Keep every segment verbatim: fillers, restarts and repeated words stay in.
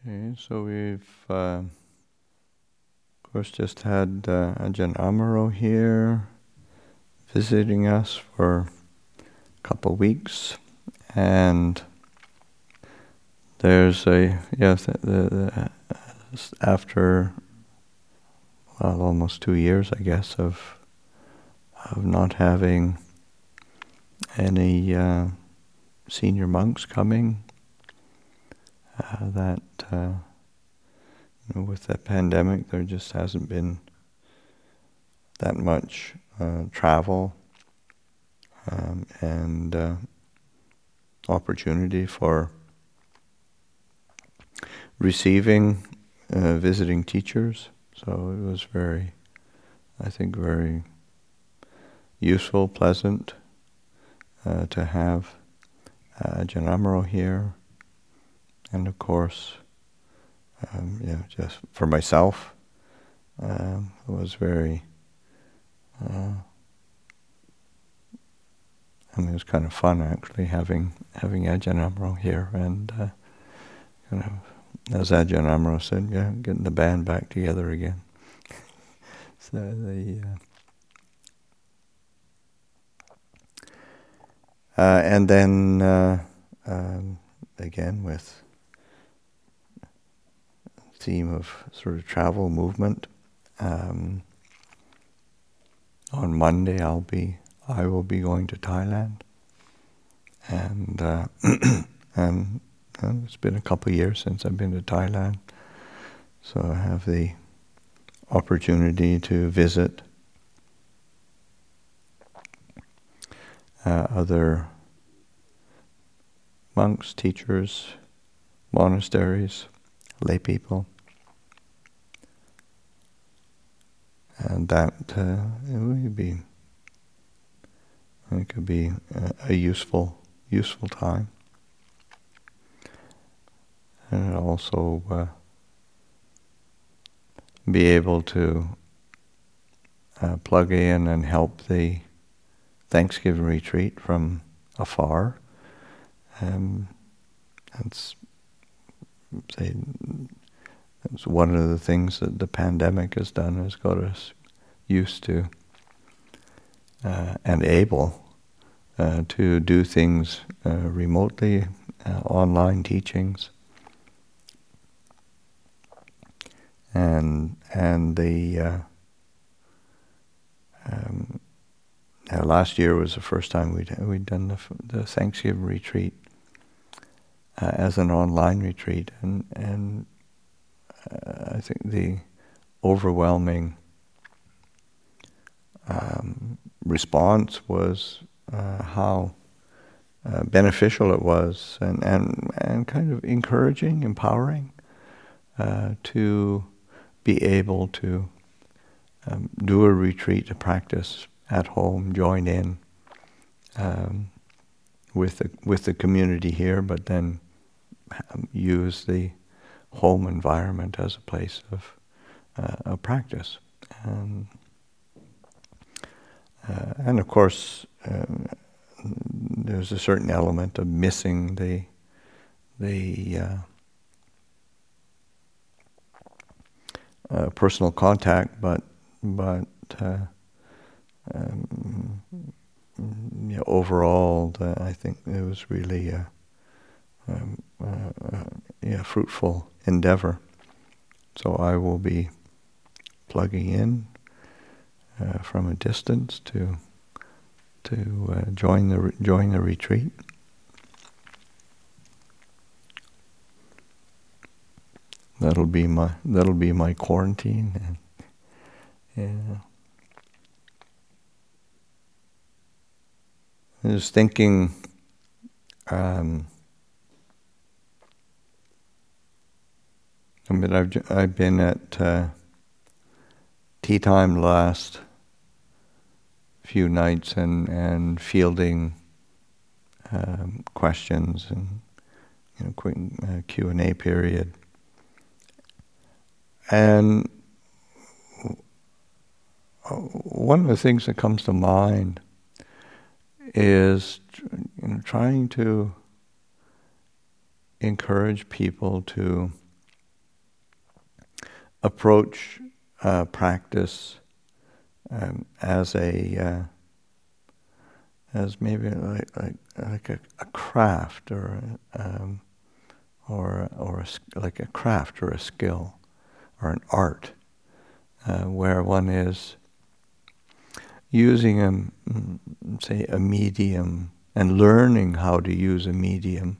Okay, so we've, uh, of course, just had uh, Ajahn Amaro here visiting us for a couple of weeks, and there's a yes, the, the, the, after well, almost two years, I guess, of of not having any uh, senior monks coming. Uh, that uh, you know, with the pandemic, there just hasn't been that much uh, travel um, and uh, opportunity for receiving uh, visiting teachers. So it was very, I think, very useful, pleasant uh, to have uh, Ajahn Amaro here, and of course, um, you know, just for myself, um, it was very. Uh, I mean, it was kind of fun actually having having Ajahn Amaro here, and uh, kind of, as Ajahn Amaro said, yeah, getting the band back together again. So the uh, uh, and then uh, um, again with theme of sort of travel movement. Um, on Monday, I'll be I will be going to Thailand, and uh, and uh, it's been a couple of years since I've been to Thailand, so I have the opportunity to visit uh, other monks, teachers, monasteries, lay people, and that uh, it would be it could be a, a useful useful time, and also uh, be able to uh, plug in and help the Thanksgiving retreat from afar. Um, that's say that's one of the things that the pandemic has done, has got us used to uh, and able uh, to do things uh, remotely, uh, online teachings, and and the uh, um, uh, last year was the first time we'd we'd done the the Thanksgiving retreat uh, as an online retreat, and and uh, I think the overwhelming um, response was uh, how uh, beneficial it was, and, and and kind of encouraging, empowering uh, to be able to um, do a retreat, to practice at home, join in um, with the with the community here, but then um, use the home environment as a place of uh, of practice. And, uh, and of course, uh, there's a certain element of missing the the uh, uh, personal contact, but but uh, um, you know, overall, the, I think it was really a, um, uh, uh, yeah, fruitful endeavor. So I will be plugging in uh, from a distance to to uh, join the re- join the retreat. That'll be my that'll be my quarantine. And, yeah. I was thinking, um, I mean, I've I've been at uh, tea time the last few nights and and fielding um, questions and you know quick uh, Q and A period, and one of the things that comes to mind is you know trying to encourage people to approach uh, practice um, as a uh, as maybe like like, like a, a craft or a, um, or or a, like a craft or a skill or an art, uh, where one is using a say a medium and learning how to use a medium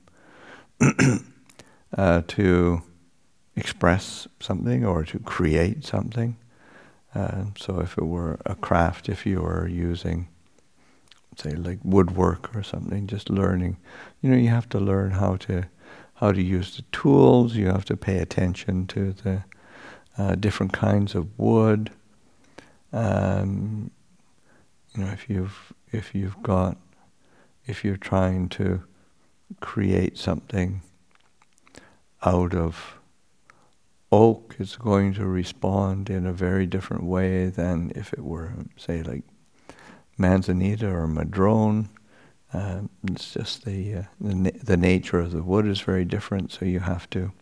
uh, to express something or to create something. Uh, so if it were a craft, if you were using, say, like woodwork or something, just learning, you know, you have to learn how to how to use the tools. You have to pay attention to the uh, different kinds of wood. Um, you know, if you've if you've got if you're trying to create something out of oak, it's going to respond in a very different way than if it were, say, like manzanita or madrone. Uh, it's just the uh, the, na- the nature of the wood is very different, so you have to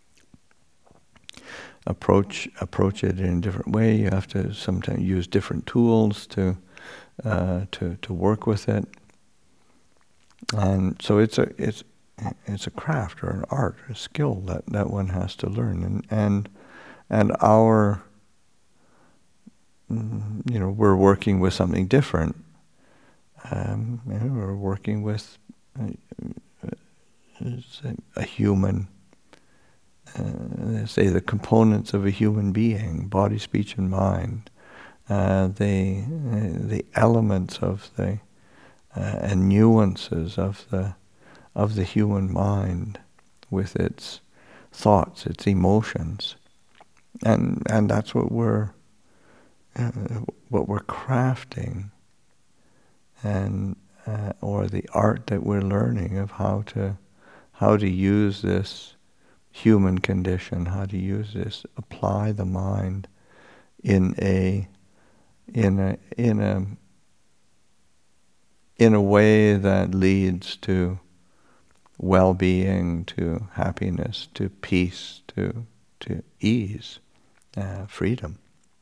approach approach it in a different way. You have to sometimes use different tools to uh, to to work with it, and so it's a it's it's a craft or an art or a skill that, that one has to learn, and and and our you know we're working with something different. Um, you know, we're working with a, a human. Uh, say the components of a human being, body, speech, and mind, uh, the uh, the elements of the uh, and nuances of the of the human mind, with its thoughts, its emotions, and and that's what we're uh, what we're crafting, and uh, or the art that we're learning of how to how to use this human condition, how to use this, apply the mind in a in a in a in a way that leads to well-being, to happiness, to peace, to to ease, uh, freedom.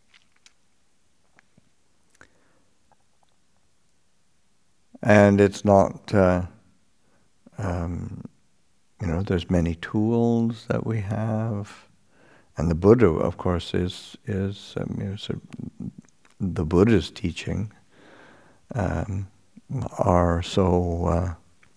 And it's not, uh, um, you know, there's many tools that we have. And the Buddha, of course, is is um, you know, so the Buddha's teaching um, are so uh,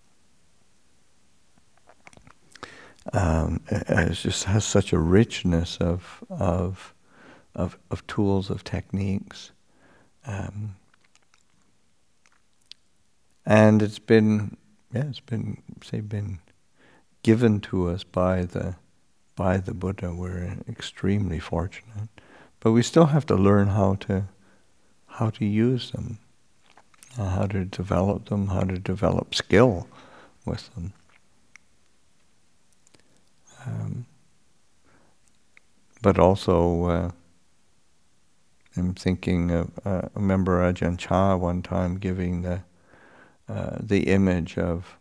um, it just has such a richness of of of, of tools, of techniques, um, and it's been yeah, it's been say been given to us by the by the Buddha. We're extremely fortunate, but we still have to learn how to how to use them, uh, how to develop them, how to develop skill with them. Um, but also, uh, I'm thinking of, uh, I remember Ajahn Chah one time giving the uh, the image of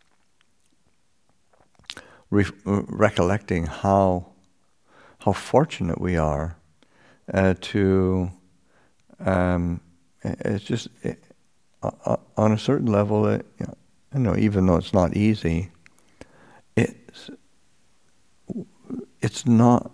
re- recollecting how how fortunate we are uh, to. Um, it's just it, uh, on a certain level, it, you know, you know, even though it's not easy, it's it's not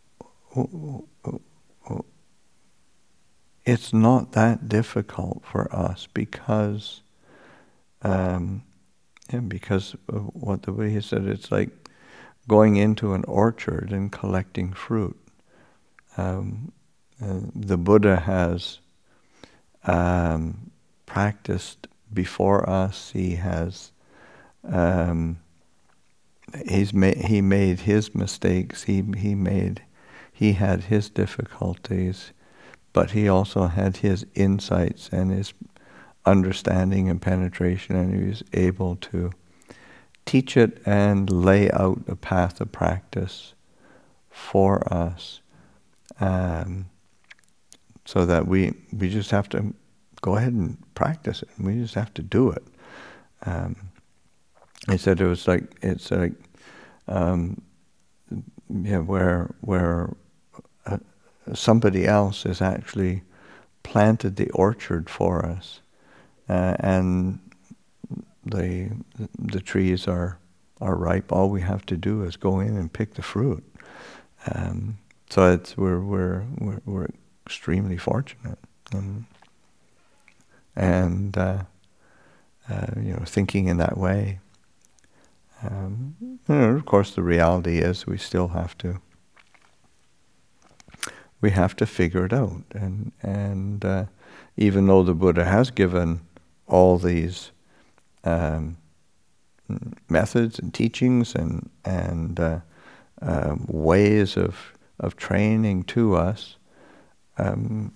it's not that difficult for us because um, yeah, because of what the way he said. It's like going into an orchard and collecting fruit. Um, uh, the Buddha has um, practiced before us. He has um, he's made he made his mistakes. He he made he had his difficulties, but he also had his insights and his understanding and penetration, and he was able to teach it and lay out a path of practice for us, um, so that we we just have to go ahead and practice it. We just have to do it. Um, he said it was like it's like um, yeah, where where uh, somebody else has actually planted the orchard for us, uh, and the the trees are are ripe. All we have to do is go in and pick the fruit. Um, so it's we're we're we're, we're extremely fortunate, um, and uh, uh, you know, thinking in that way. Um, you know, of course, the reality is we still have to we have to figure it out, and and uh, even though the Buddha has given all these um, methods and teachings and and uh, um, ways of of training to us, um,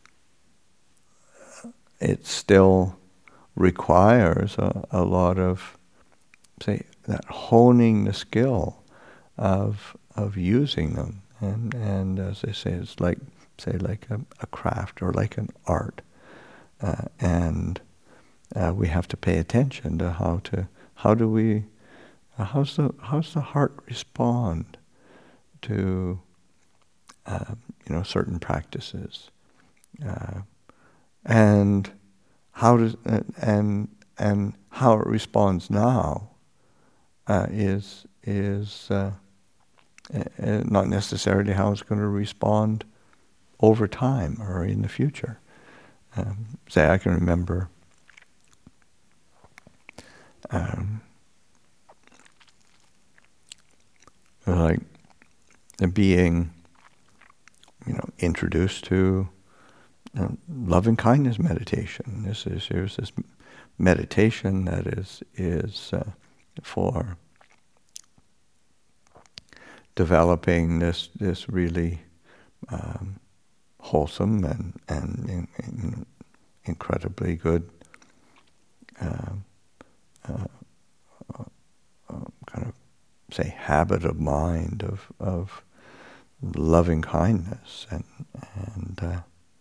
it still requires a, a lot of, say, that honing the skill of of using them, and and as I say, it's like say like a, a craft or like an art, uh, and uh, we have to pay attention to how to how do we uh, how's the how's the heart respond to uh, you know certain practices, uh, and how does uh, and and how it responds now uh, is is uh, uh, not necessarily how it's going to respond over time or in the future. Um, say, I can remember um, like being, you know, introduced to uh, loving kindness meditation. This is here's this meditation that is is uh, for developing this this really um, wholesome and and in, in incredibly good uh, uh, uh, kind of say habit of mind of of loving kindness, and and uh,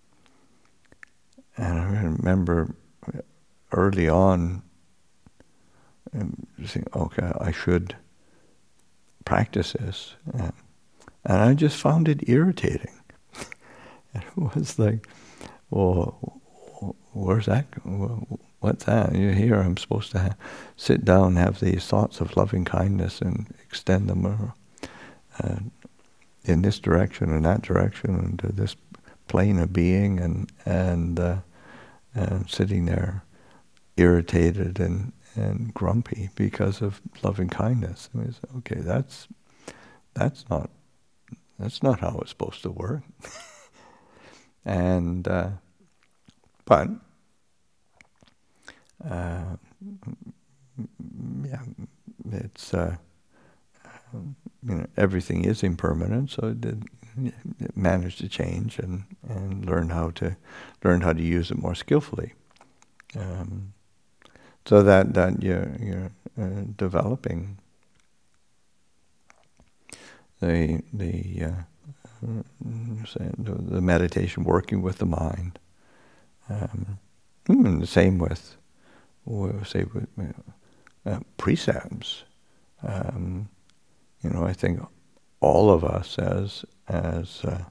and I remember early on um, saying, okay, I should practice this, and, and I just found it irritating. And it was like, well, where's that? What's that? You here? I'm supposed to have, sit down and have these thoughts of loving kindness and extend them uh, in this direction and that direction and to this plane of being, and and, uh, and sitting there irritated and, and grumpy because of loving kindness. I mean, okay, that's that's not that's not how it's supposed to work. and uh, but uh, yeah, it's uh, you know, everything is impermanent, so it, did, it managed to change and, and learn how to learn how to use it more skillfully. Um, so that that you're you're uh, developing the the, uh, the the meditation, working with the mind. Um, and the same with, say, with uh, precepts. Um, you know, I think all of us as as uh,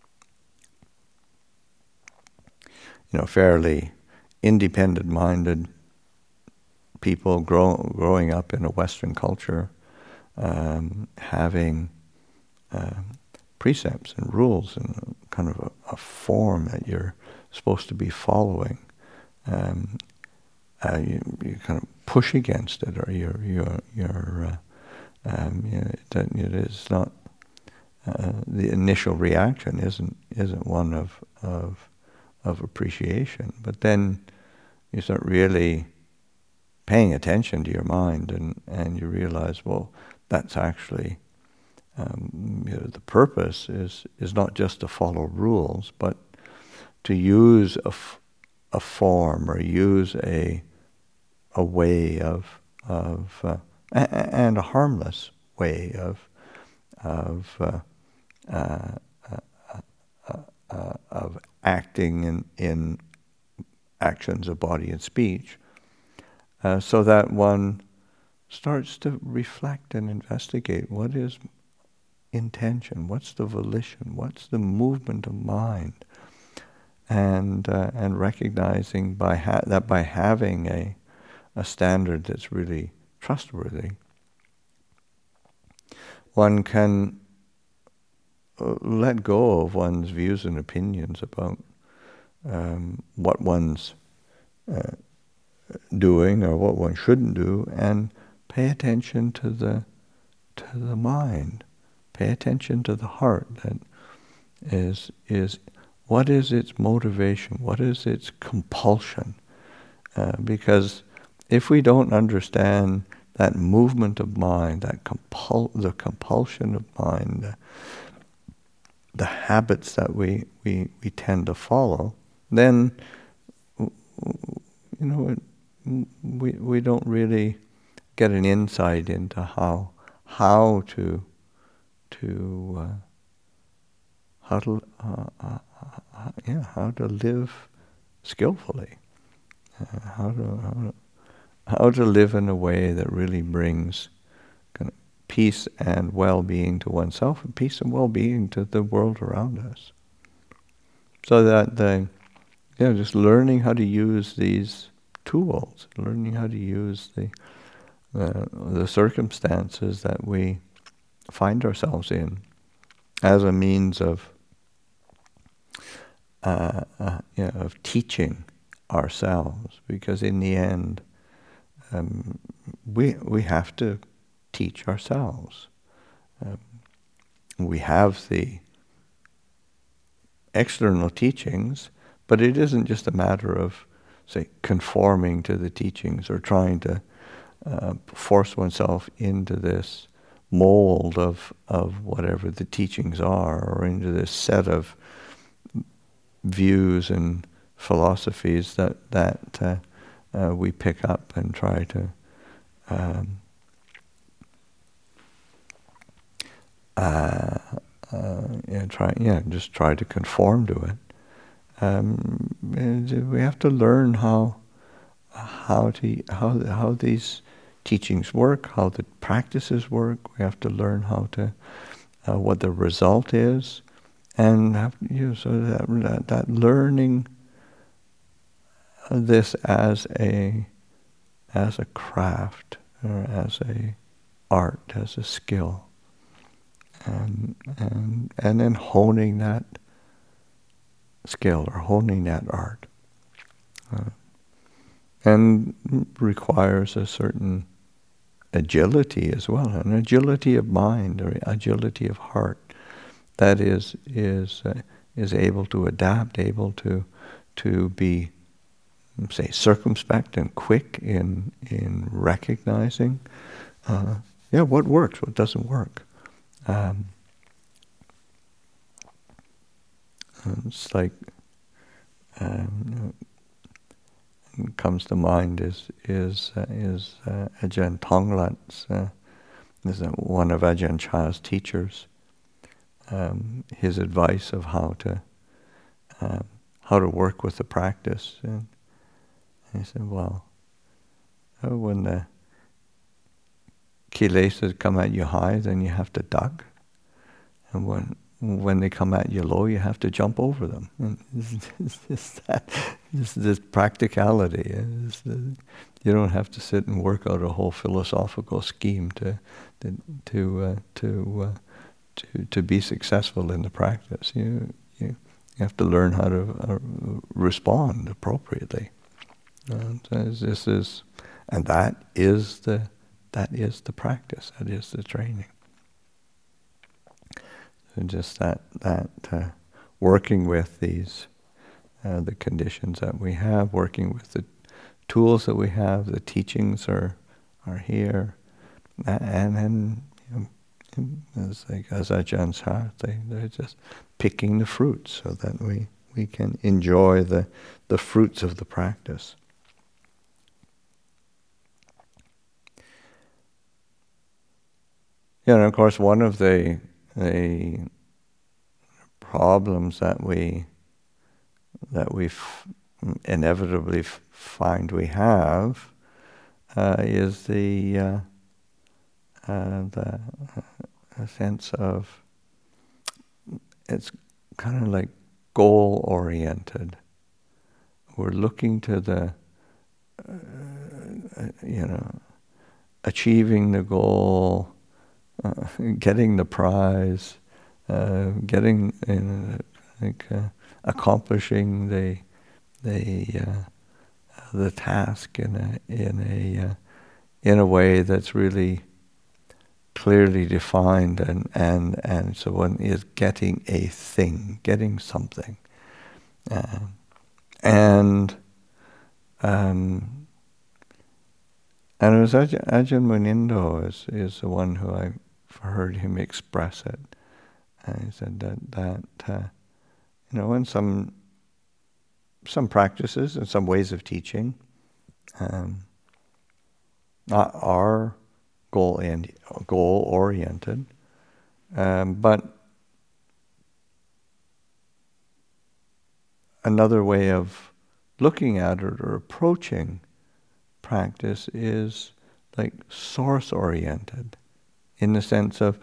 you know, fairly independent-minded people grow, growing up in a Western culture, um, having uh, precepts and rules and kind of a, a form that you're supposed to be following. Um, uh, you, you kind of push against it, or you're you're you're uh, um, you know, it, it is not uh, the initial reaction isn't isn't one of of of appreciation, but then you start really paying attention to your mind, and, and you realize, well, that's actually um, you know, the purpose is is not just to follow rules, but to use a, f- a form or use a a way of of uh, a- and a harmless way of of uh, uh, uh, uh, uh, of acting in in actions of body and speech, uh, so that one starts to reflect and investigate what is intention? What's the volition? What's the movement of mind? And uh, and recognizing by ha- that by having a a standard that's really trustworthy, one can uh, let go of one's views and opinions about um, what one's uh, doing or what one shouldn't do, and pay attention to the to the mind, pay attention to the heart. That is is what is its motivation? What is its compulsion? Uh, because if we don't understand that movement of mind, that compul- the compulsion of mind, the, the habits that we, we, we tend to follow, then you know it, we we don't really get an insight into how how to to uh, how to uh, uh, uh, yeah how to live skillfully, uh, how to how to how to live in a way that really brings kind of peace and well-being to oneself, and peace and well-being to the world around us. So that the yeah just learning how to use these tools, learning how to use the uh, the circumstances that we find ourselves in as a means of uh, uh, yeah, of teaching ourselves, because in the end um, we we have to teach ourselves. Um, we have the external teachings, but it isn't just a matter of, say, conforming to the teachings or trying to uh, force oneself into this mold of of whatever the teachings are, or into this set of views and philosophies that that uh, uh, we pick up and try to um, uh, uh, yeah, try yeah just try to conform to it. Um, and we have to learn how how to how how these teachings work, how the practices work. We have to learn how to uh, what the result is, and have, you know, so that, that that learning this as a as a craft, or as a art, as a skill, and and and then honing that skill or honing that art, uh, and requires a certain agility as well, an agility of mind or agility of heart that is is uh, is able to adapt, able to to be, say, circumspect and quick in in recognizing, uh, yeah, what works, what doesn't work. Um, it's like um, what comes to mind is is uh, is uh, Ajahn Tonglat's, uh, is one of Ajahn Chah's teachers. Um, his advice of how to um, how to work with the practice, and he said, well, oh, when the kilesas come at you high, then you have to duck, and when when they come at you low, you have to jump over them. And it's just that, it's this practicality. It's the, you don't have to sit and work out a whole philosophical scheme to to to uh, to, uh, to to be successful in the practice. You you, you have to learn how to uh, respond appropriately. And this is, and that is the that is the practice. That is the training. And just that that uh, working with these uh, the conditions that we have, working with the tools that we have, the teachings are are here, and then you know, it's like as Ajahn Chah, they they're just picking the fruits so that we we can enjoy the the fruits of the practice. Yeah, and of course, one of the the problems that we that we f- inevitably f- find we have uh, is the uh, uh, the a sense of, it's kind of like goal-oriented. We're looking to the, uh, you know, achieving the goal, uh, getting the prize, uh, getting, you know, like uh, accomplishing the the uh, the task in a in a uh, in a way that's really clearly defined, and and and so one is getting a thing, getting something, uh, and um, and it was Ajahn, Ajahn Munindo is is the one who I heard him express it, and he said that that uh, you know, in some some practices and some ways of teaching, um, not are goal and goal oriented, um, but another way of looking at it or approaching practice is like source oriented, in the sense of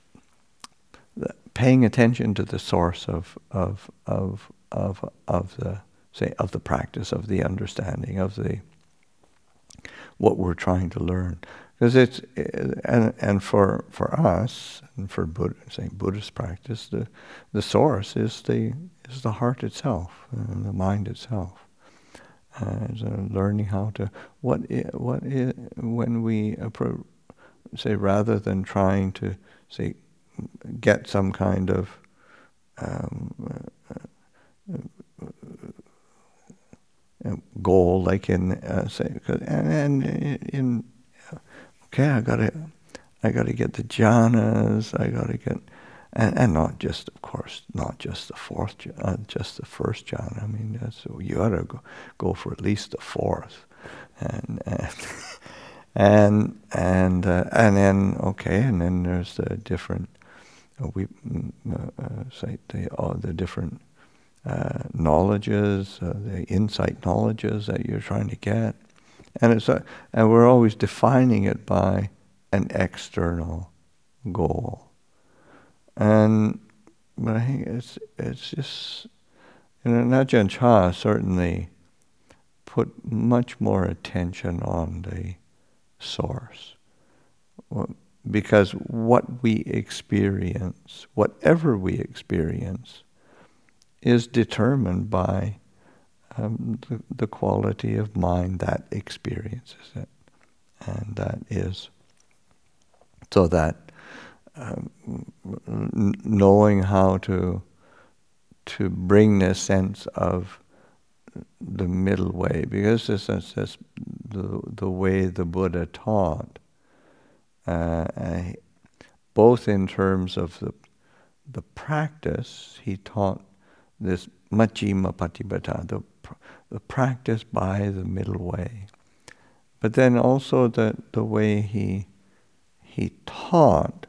paying attention to the source of of of of of the say of the practice, of the understanding, of the what we're trying to learn. Because it's and and for for us and for Buddha, say Buddhist practice, the the source is the is the heart itself, uh, the mind itself. Uh, so learning how to what I, what I, when we appro- say rather than trying to say get some kind of um, uh, uh, goal, like in uh, say, and, and in okay, I gotta, I gotta get the jhanas. I gotta get, and, and not just, of course, not just the fourth, uh, just the first jhana. I mean, that's, you gotta go, go for at least the fourth, and and and and, uh, and then okay, and then there's the different, uh, we uh, uh, say the all the different uh, knowledges, uh, the insight knowledges that you're trying to get. And it's a, and we're always defining it by an external goal. And but I think it's it's just, you know, Ajahn Chah certainly put much more attention on the source, because what we experience, whatever we experience, is determined by Um, the, the quality of mind that experiences it, and that is so that um, n- knowing how to to bring this sense of the middle way, because this is this, the the way the Buddha taught, uh, uh, both in terms of the the practice. He taught this Majjhima Patipata, the the practice by the middle way, but then also the the way he he taught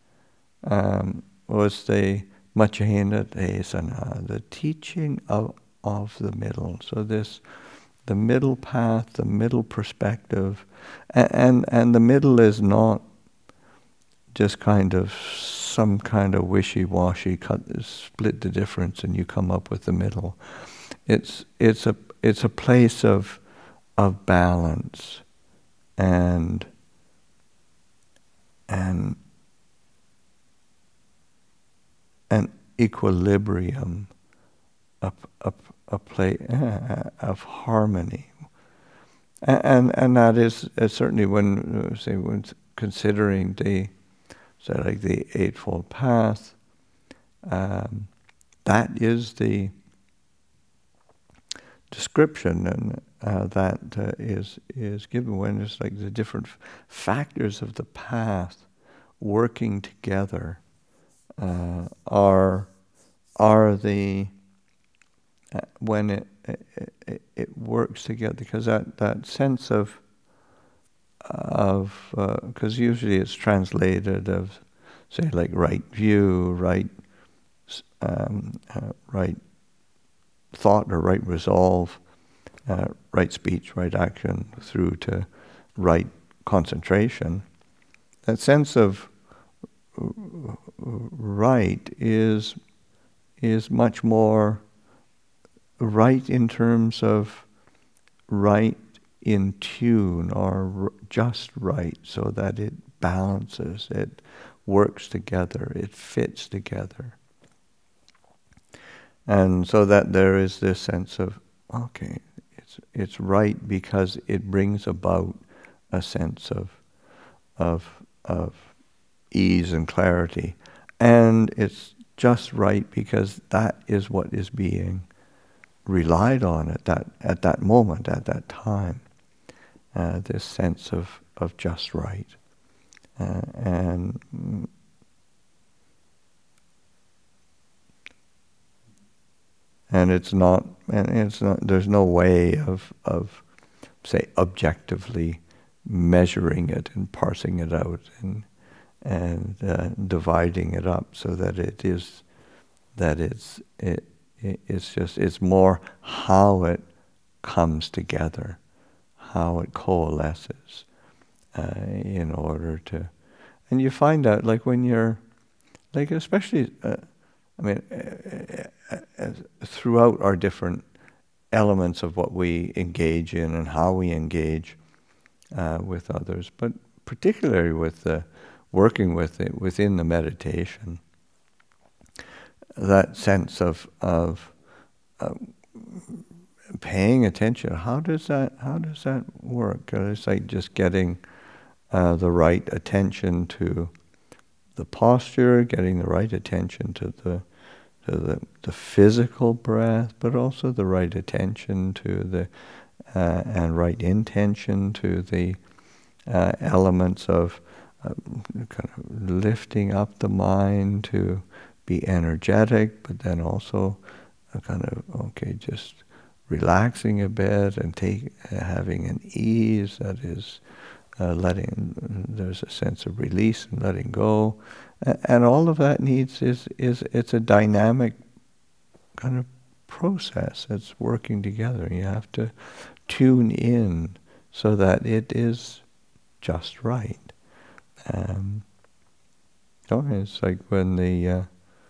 um, was the Majjhima Desana, the teaching of of the middle. So this the middle path, the middle perspective, and and, and the middle is not just kind of some kind of wishy-washy, cut, split the difference, and you come up with the middle. It's it's a it's a place of of balance and and an equilibrium, a a, a play uh, of harmony, and and, and that is uh, certainly when uh, say when considering the say like the Eightfold Path, um, that is the description and uh, that uh, is is given when it's like the different f- factors of the path working together uh, are are the uh, when it, it it works together, because that, that sense of of because uh, usually it's translated of say like right view, right um, uh, right thought or right resolve, uh, right speech, right action, through to right concentration. That sense of right is is much more right in terms of right in tune, or r- just right, so that it balances, it works together, it fits together. And so that there is this sense of, okay, it's it's right because it brings about a sense of of of ease and clarity. And it's just right because that is what is being relied on at that at that moment, at that time. Uh, this sense of, of just right. Uh, and and it's not and it's not there's no way of of say objectively measuring it and parsing it out and and uh, dividing it up so that it is that it's it, it it's just it's more how it comes together, how it coalesces uh, in order to, and you find out like when you're like especially uh, I mean uh, uh, uh, throughout our different elements of what we engage in and how we engage uh, with others, but particularly with the working with it within the meditation, that sense of of uh, paying attention. How does that how does that work? Uh, It's like just getting uh, the right attention to the posture, getting the right attention to the to the, the physical breath, but also the right attention to the uh, and right intention to the uh, elements of uh, kind of lifting up the mind to be energetic, but then also a kind of okay, just relaxing a bit and take uh, having an ease that is uh, letting. There's a sense of release and letting go, A- and all of that needs is is it's a dynamic kind of process that's working together. You have to tune in so that it is just right. Um, oh, it's like when the uh,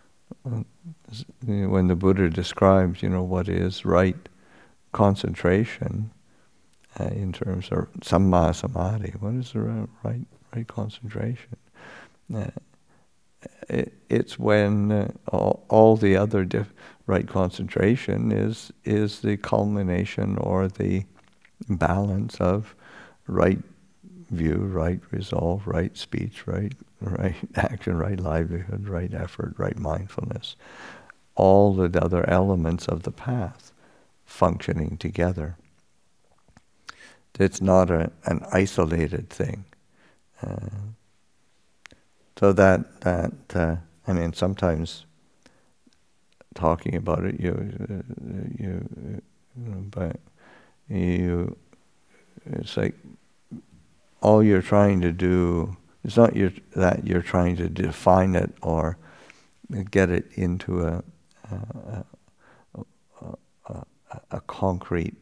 when the Buddha describes, you know, what is right concentration uh, in terms of samma samadhi. What is the right right, right concentration? Uh, it, it's when uh, all, all the other diff- right concentration is is the culmination or the balance of right view, right resolve, right speech, right right action, right livelihood, right effort, right mindfulness. All the other elements of the path functioning together. It's not a, an isolated thing. Uh, so that that uh, I mean, sometimes talking about it, you uh, you, uh, but you, it's like all you're trying to do. It's not your, that you're trying to define it or get it into a a, a, a, a concrete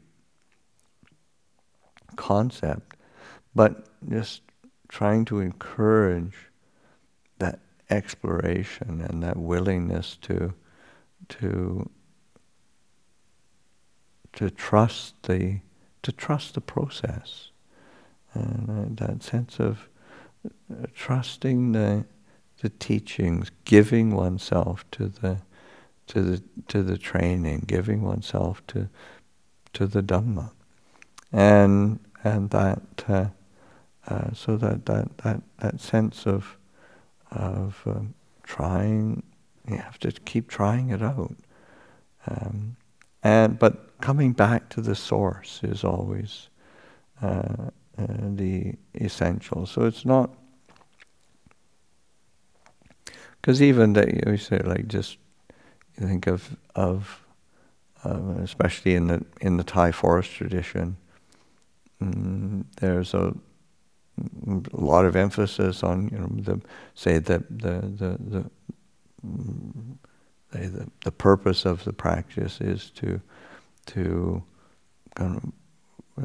concept, but just trying to encourage that exploration and that willingness to to to trust the to trust the process, and uh, that sense of uh, trusting the the teachings, giving oneself to the to the to the training, giving oneself to to the Dhamma, and and that uh, uh, so that, that that that sense of of um, trying, you have to keep trying it out, um, and but coming back to the source is always uh, uh, the essential. So it's not, because even that we say like just you think of of uh, especially in the in the Thai forest tradition, mm, there's a, a lot of emphasis on, you know, the say that the the the mm, say the, the purpose of the practice is to to kind of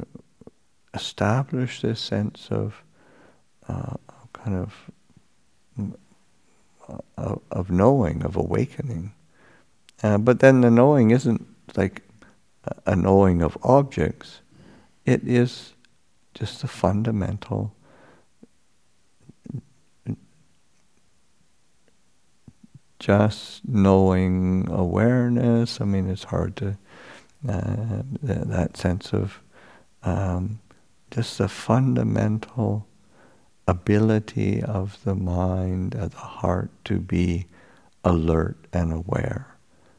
establish this sense of uh, kind of of, of knowing, of awakening. Uh, but then the knowing isn't like a knowing of objects. It is just a fundamental just knowing awareness. I mean, it's hard to, uh, th- that sense of um, just the fundamental ability of the mind, of the heart to be alert and aware.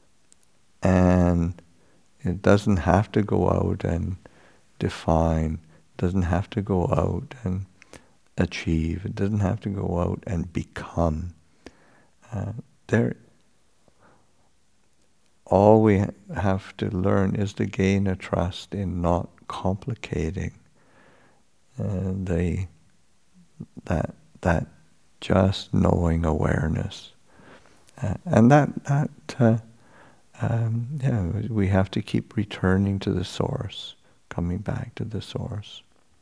And it doesn't have to go out and define, doesn't have to go out and achieve, it doesn't have to go out and become. Uh, there, all we have to learn is to gain a trust in not complicating uh, the that that just knowing awareness, uh, and that that uh, um, yeah, we have to keep returning to the source, coming back to the source.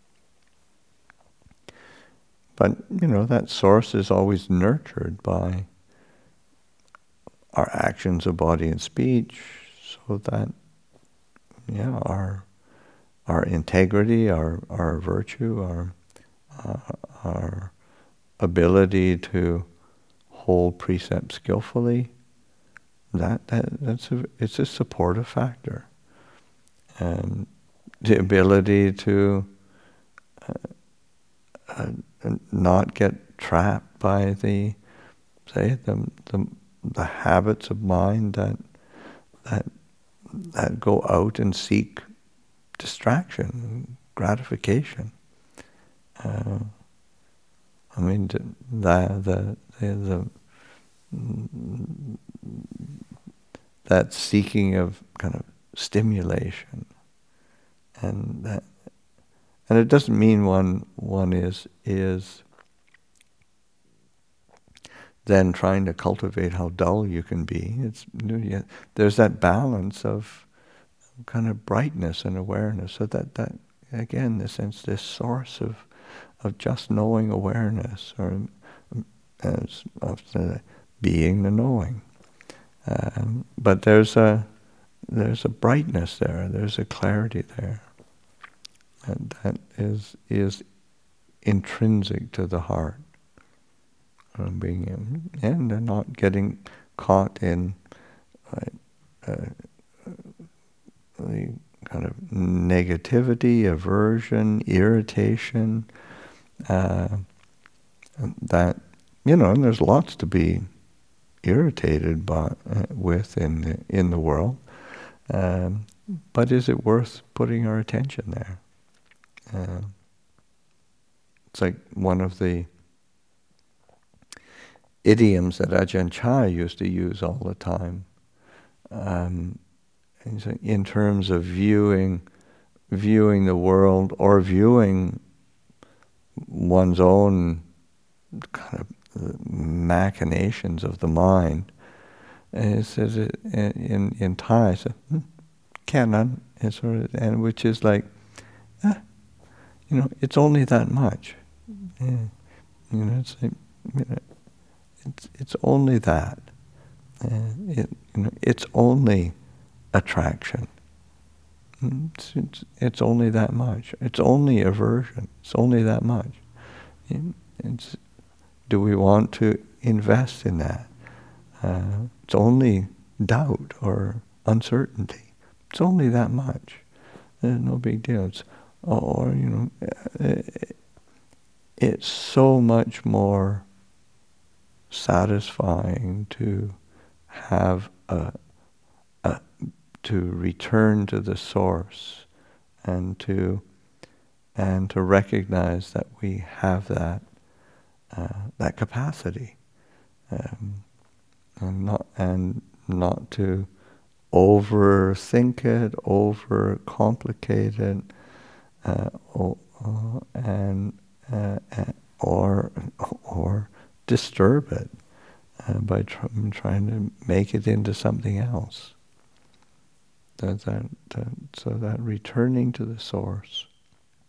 But you know, that source is always nurtured by our actions of body and speech, so that yeah, our our integrity, our our virtue, our uh, our ability to hold precepts skillfully, that that that's a, it's a supportive factor, and the ability to uh, uh, not get trapped by the say the the the habits of mind that that that go out and seek distraction, gratification. Uh, I mean, the the the, the mm, that seeking of kind of stimulation, and that, and it doesn't mean one one is is then trying to cultivate how dull you can be. It's there's that balance of kind of brightness and awareness. So that that again, the sense, this source of of just knowing awareness, or as of the being the knowing. Um, but there's a there's a brightness there. There's a clarity there, and that is is intrinsic to the heart. Um, being in, and uh, not getting caught in uh, uh, the kind of negativity, aversion, irritation. Uh, that you know, and there's lots to be irritated by uh, with in the, in the world. Um, but is it worth putting our attention there? Uh, it's like one of the idioms that Ajahn Chah used to use all the time, um, in terms of viewing viewing the world, or viewing one's own kind of machinations of the mind. And it says it in in Thai, so, "Kanan," and sort of, and which is like, ah, you know, it's only that much. Yeah. You know, it's like, you know, it's it's only that. Uh, it you know, it's only attraction. It's, it's, it's only that much. It's only aversion. It's only that much. It's, do we want to invest in that? Uh, it's only doubt or uncertainty. It's only that much. There's no big deal. It's, or, you know, it, it's so much more satisfying to have a, a to return to the source, and to and to recognize that we have that uh, that capacity, um, and not and not to overthink it, over complicate it, uh, or, uh, and uh, or or disturb it uh, by tr- trying to make it into something else. That, that, that, so that returning to the source.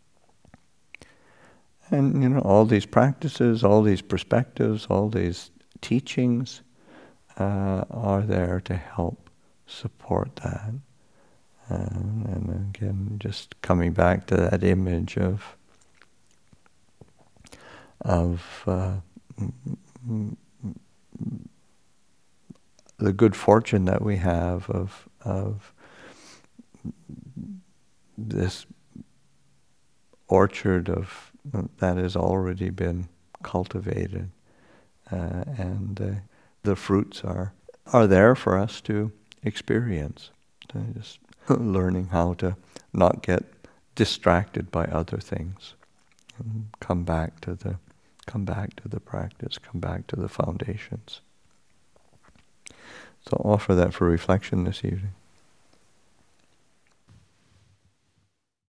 And, you know, all these practices, all these perspectives, all these teachings uh, are there to help support that. Um, and again, just coming back to that image of of uh, the good fortune that we have of of this orchard of that has already been cultivated, uh, and uh, the fruits are are there for us to experience. So just learning how to not get distracted by other things, and come back to the come back to the practice, come back to the foundations. So I'll offer that for reflection this evening.